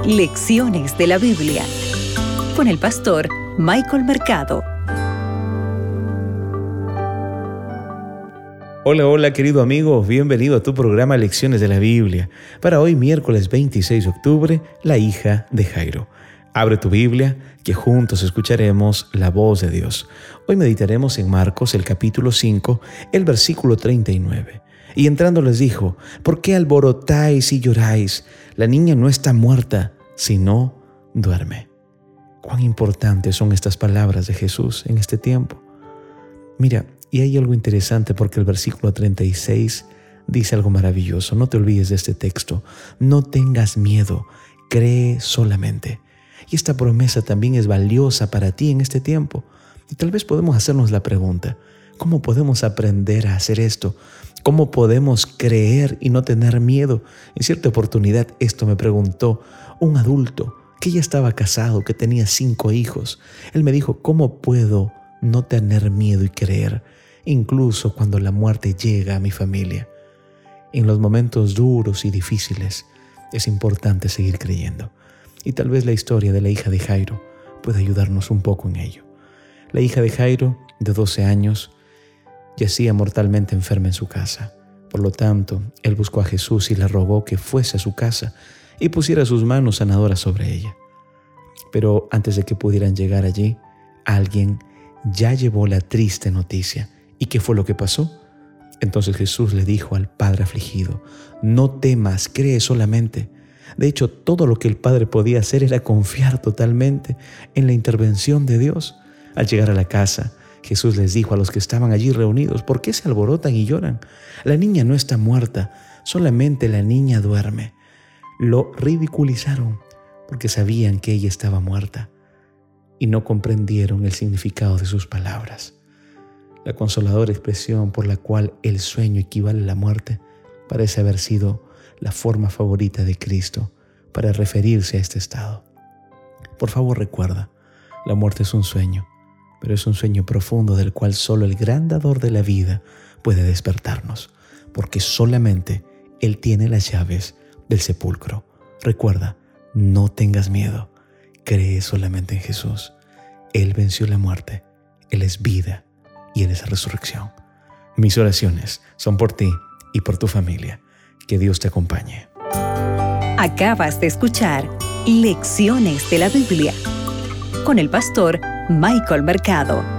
Lecciones de la Biblia con el pastor Michael Mercado. Hola querido amigo, bienvenido a tu programa Lecciones de la Biblia. Para hoy miércoles 26 de octubre, la hija de Jairo. Abre tu Biblia, que juntos escucharemos la voz de Dios. Hoy meditaremos en Marcos, el capítulo 5, el versículo 39. Y entrando les dijo: ¿por qué alborotáis y lloráis? La niña no está muerta, sino duerme. Cuán importantes son estas palabras de Jesús en este tiempo. Mira, y hay algo interesante porque el versículo 36 dice algo maravilloso. No te olvides de este texto. No tengas miedo, cree solamente. Y esta promesa también es valiosa para ti en este tiempo. Y tal vez podemos hacernos la pregunta: ¿cómo podemos aprender a hacer esto? ¿Cómo podemos creer y no tener miedo? En cierta oportunidad esto me preguntó un adulto que ya estaba casado, que tenía 5 hijos. Él me dijo: ¿cómo puedo no tener miedo y creer, incluso cuando la muerte llega a mi familia? En los momentos duros y difíciles es importante seguir creyendo. Y tal vez la historia de la hija de Jairo pueda ayudarnos un poco en ello. La hija de Jairo, de 12 años, yacía mortalmente enferma en su casa. Por lo tanto, él buscó a Jesús y le rogó que fuese a su casa y pusiera sus manos sanadoras sobre ella. Pero antes de que pudieran llegar allí, alguien ya llevó la triste noticia. ¿Y qué fue lo que pasó? Entonces Jesús le dijo al padre afligido: no temas, cree solamente. De hecho, todo lo que el padre podía hacer era confiar totalmente en la intervención de Dios. Al llegar a la casa, Jesús les dijo a los que estaban allí reunidos: ¿por qué se alborotan y lloran? La niña no está muerta, solamente la niña duerme. Lo ridiculizaron porque sabían que ella estaba muerta y no comprendieron el significado de sus palabras. La consoladora expresión por la cual el sueño equivale a la muerte parece haber sido la forma favorita de Cristo para referirse a este estado. Por favor, recuerda, la muerte es un sueño, pero es un sueño profundo del cual solo el gran dador de la vida puede despertarnos, porque solamente Él tiene las llaves del sepulcro. Recuerda, no tengas miedo, cree solamente en Jesús. Él venció la muerte, Él es vida y Él es resurrección. Mis oraciones son por ti y por tu familia. Que Dios te acompañe. Acabas de escuchar Lecciones de la Biblia con el pastor Michael Mercado.